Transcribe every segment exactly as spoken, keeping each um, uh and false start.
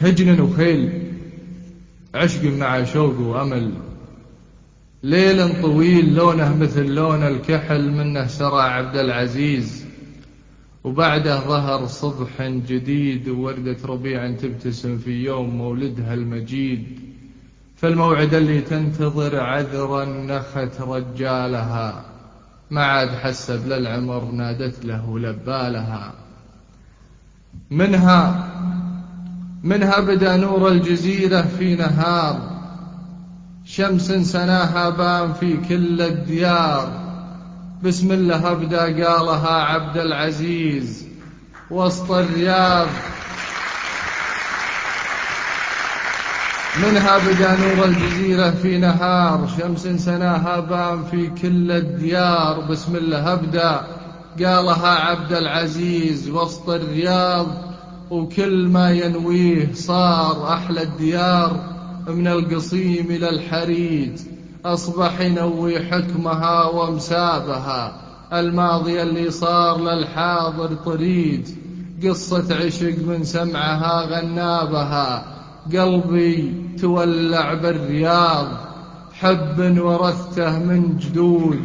هجن وخيل، عشق مع شوق وأمل، ليل طويل لونه مثل لون الكحل، منه سرى عبد العزيز وبعده ظهر صبح جديد، ووردة ربيع تبتسم في يوم مولدها المجيد. فالموعد اللي تنتظر عذرا نخت رجالها، ما عاد حسب للعمر نادت له ولبالها. منها منها بدا نور الجزيرة في نهار، شمس سناها بان في كل الديار، بسم الله ابدا قالها عبد العزيز وسط الرياض. منها بدا نور الجزيرة في نهار، شمس سناها بان في كل الديار، بسم الله ابدا قالها عبد العزيز وسط الرياض. وكل ما ينويه صار أحلى الديار، من القصيم إلى الحريج أصبح ينوي حكمها ومسابها، الماضي اللي صار للحاضر طريج، قصة عشق من سمعها غنابها. قلبي تولع بالرياض حب ورثته من جدود،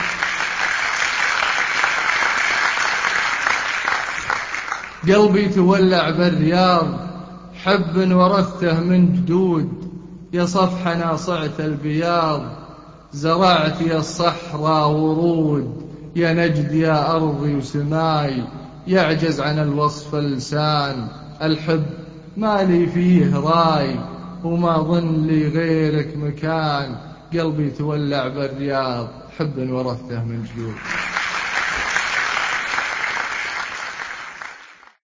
قلبي تولع بالرياض حب ورثته من جدود. يا صفح ناصعة البياض زرعت يا الصحراء ورود، يا نجد يا أرضي وسماي يعجز عن الوصف اللسان. الحب ما لي فيه راي وما ظن لي غيرك مكان، قلبي تولع بالرياض حب ورثته من جدود.